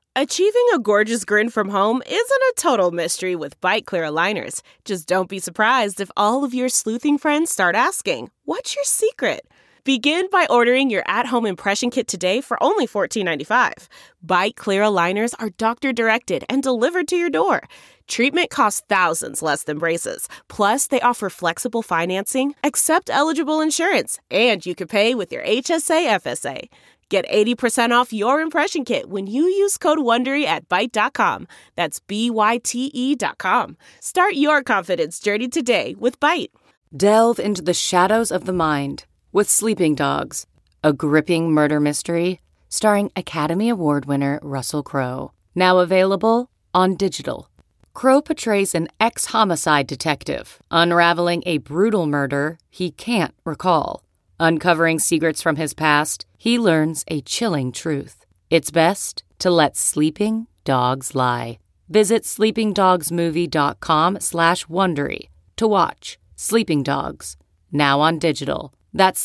Achieving a gorgeous grin from home isn't a total mystery with Byte Clear aligners. Just don't be surprised if all of your sleuthing friends start asking, "What's your secret?" Begin by ordering your at-home impression kit today for only $14.95. Byte Clear aligners are doctor-directed and delivered to your door. Treatment costs thousands less than braces. Plus, they offer flexible financing, accept eligible insurance, and you can pay with your HSA FSA. Get 80% off your impression kit when you use code WONDERY at Byte.com. That's BYTE.com. Start your confidence journey today with Byte. Delve into the shadows of the mind with Sleeping Dogs, a gripping murder mystery starring Academy Award winner Russell Crowe. Now available on digital. Crowe portrays an ex-homicide detective unraveling a brutal murder he can't recall. Uncovering secrets from his past, he learns a chilling truth. It's best to let sleeping dogs lie. Visit sleepingdogsmovie.com/Wondery to watch Sleeping Dogs, now on digital. That's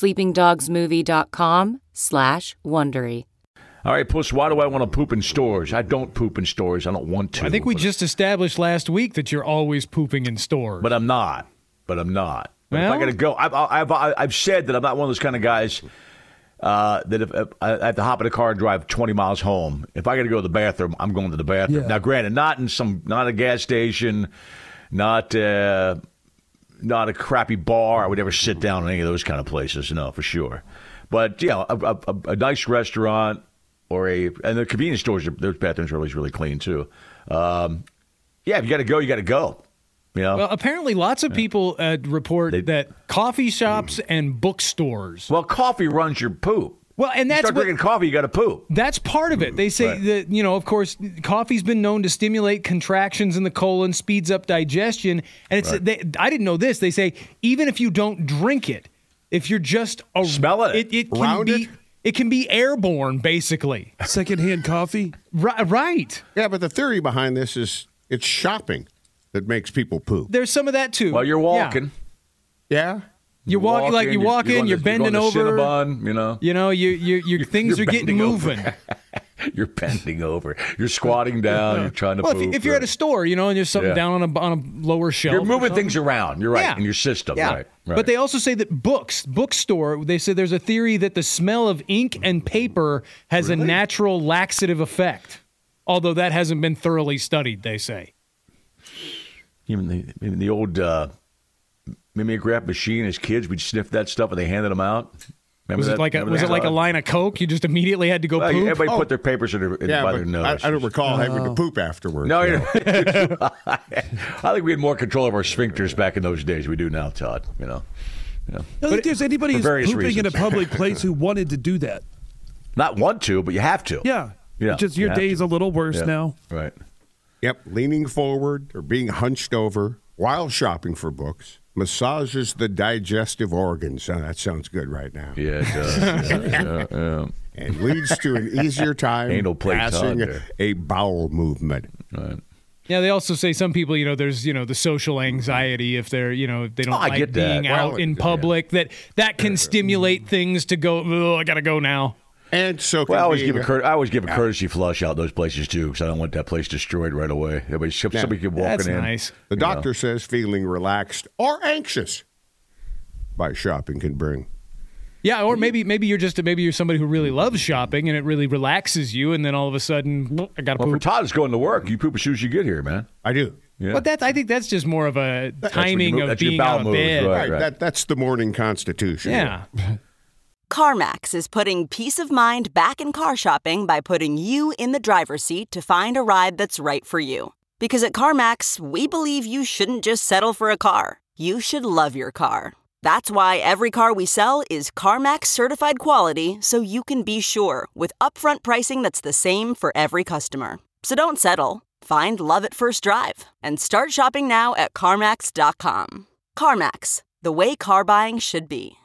sleepingdogsmovie.com/Wondery. All right, Puss, why do I want to poop in stores? I don't poop in stores. I don't want to. I think we just established last week that you're always pooping in stores. But I'm not. But if Well- I got to go, I've said that I'm not one of those kind of guys that if I have to hop in a car and drive 20 miles home. If I got to go to the bathroom, I'm going to the bathroom. Yeah. Now, granted, not a gas station, not a crappy bar. I would never sit down in any of those kind of places, no, for sure. But, yeah, a nice restaurant and the convenience stores, those bathrooms are always really clean, too. Yeah, if you got to go, you got to go. You know? Well, apparently lots of people report that coffee shops and bookstores. Well, coffee runs your poop. Well, and that's you start drinking coffee, you got to poop. That's part of it. They say that, of course, coffee's been known to stimulate contractions in the colon, speeds up digestion. And it's I didn't know this. They say even if you don't drink it, if you're just smell it, it can be airborne, basically. Secondhand coffee? Right. Yeah, but the theory behind this is it's shopping that makes people poop. There's some of that, too. Well, you're walking. Yeah. You walk in, you're bending over. Cinnabon, your things are getting moving. You're bending over. You're squatting down. You're trying to poop. If you're at a store, and there's something down on a lower shelf. You're moving things around. You're right, in your system. Yeah. Right. But they also say that bookstore, they say there's a theory that the smell of ink and paper has a natural laxative effect. Although that hasn't been thoroughly studied, they say. Even the old mimeograph machine as kids, we'd sniff that stuff and they handed them out. Was it like a line of Coke? You just immediately had to go poop? Everybody put their papers by their nose. I don't recall having to poop afterwards. No, I think we had more control of our sphincters back in those days. We do now, Todd. I don't think there's anybody who's pooping in a public place who wanted to do that. Not want to, but you have to. Yeah. Just your day's a little worse now. Right. Yep. Leaning forward or being hunched over while shopping for books massages the digestive organs. Oh, that sounds good right now. Yeah, it does. yeah. And leads to an easier time passing a bowel movement. Right. Yeah, they also say some people, there's, the social anxiety if they're, if they don't like being out in public, that can stimulate things to go, oh, I got to go now. And so I always give a courtesy flush out those places, too, because I don't want that place destroyed right away. Somebody keep walking that's in. Nice. The doctor says feeling relaxed or anxious by shopping can bring. Yeah, or maybe you're somebody who really loves shopping and it really relaxes you, and then all of a sudden, I got to poop. For Todd, it's going to work. You poop as soon as you get here, man. I do. Yeah. But I think that's just more of a timing of being out of bed. Right. That's the morning constitution. Yeah. CarMax is putting peace of mind back in car shopping by putting you in the driver's seat to find a ride that's right for you. Because at CarMax, we believe you shouldn't just settle for a car. You should love your car. That's why every car we sell is CarMax certified quality, so you can be sure with upfront pricing that's the same for every customer. So don't settle. Find love at first drive and start shopping now at CarMax.com. CarMax, the way car buying should be.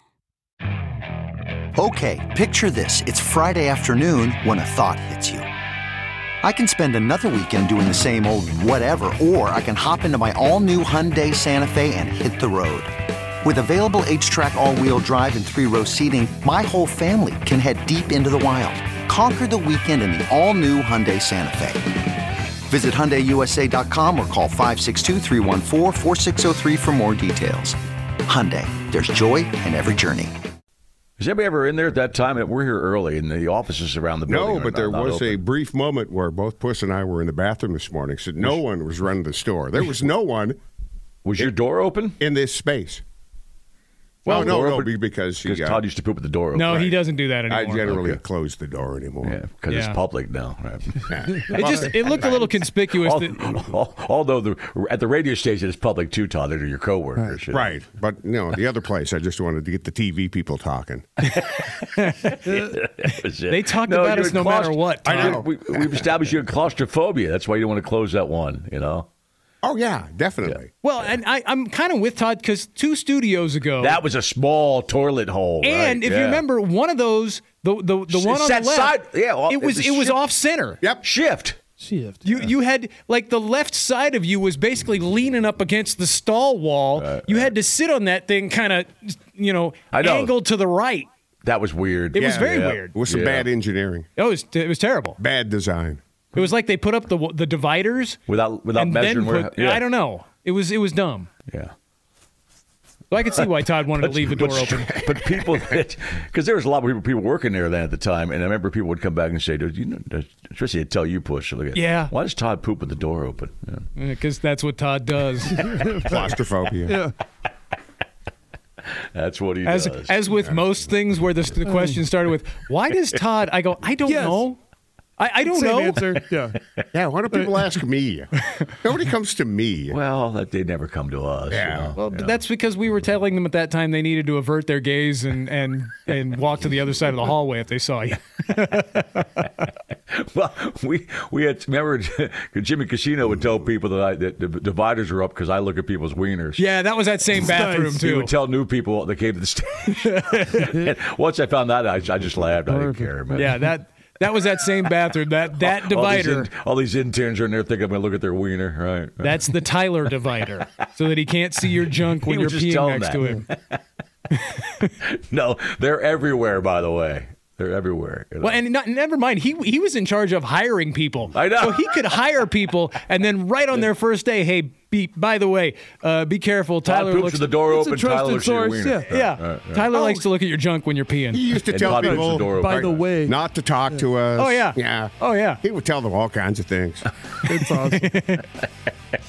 Okay, picture this. It's Friday afternoon when a thought hits you. I can spend another weekend doing the same old whatever, or I can hop into my all-new Hyundai Santa Fe and hit the road. With available H-Track all-wheel drive and 3-row seating, my whole family can head deep into the wild. conquer the weekend in the all-new Hyundai Santa Fe. Visit HyundaiUSA.com or call 562-314-4603 for more details. Hyundai, there's joy in every journey. Was anybody ever in there at that time? We're here early, and the offices around the building. No, but there was a brief moment where both Puss and I were in the bathroom this morning. So no one was running the store. There was no one. Was your door open? In this space. Well, no, because Todd used to poop with the door open. No, he doesn't do that anymore. I generally close the door anymore. Yeah, because it's public now. Right? It looked a little conspicuous. Although at the radio station it's public too, Todd. They're your coworkers. Right. But the other place, I just wanted to get the TV people talking. They talked about us no matter what, Todd. I know. We've established you had claustrophobia. That's why you don't want to close that one, Oh, yeah, definitely. Yeah. Well, and I'm kind of with Todd because 2 studios ago. That was a small toilet hole. And if you remember, one of those, the one on the left, side, it was off center. Yep. Shift. You had, the left side of you was basically leaning up against the stall wall. You had to sit on that thing kind of, angled to the right. That was weird. It was very weird. It was some bad engineering. It was terrible. Bad design. It was like they put up the dividers without measuring. I don't know. It was dumb. Yeah. So I could see why Todd wanted to leave the door open. But people, because there was a lot of people working there then at the time, and I remember people would come back and say, especially they'd tell you, Push, look at, why does Todd poop with the door open? Because that's what Todd does. Claustrophobia. Yeah. That's what he does. As with most things where the question started with, why does Todd? I go, I don't know. I don't know. Answer. Yeah. Why don't people ask me? Nobody comes to me. Well, they never come to us. Yeah. Well, that's because we were telling them at that time they needed to avert their gaze and walk to the other side of the hallway if they saw you. Well, we had, remember Jimmy Casino would tell people that the dividers are up because I look at people's wieners. Yeah, that was that same bathroom too. He would tell new people that came to the station. Once I found that, I just laughed. I didn't care. Man. Yeah, that was that same bathroom. That divider. All these interns are in there thinking I'm going to look at their wiener. Right. That's the Tyler divider, so that he can't see your junk when you're peeing next to him. No, they're everywhere, by the way. They're everywhere. Well, and never mind. He was in charge of hiring people. I know. So he could hire people, and then right on their first day, hey, by the way, be careful. Tyler looks the door open. Tyler looks your wiener. Yeah. Tyler likes to look at your junk when you're peeing. He used to tell people, by the way, not to talk to us. Oh yeah. Yeah. Oh yeah. He would tell them all kinds of things. It's awesome.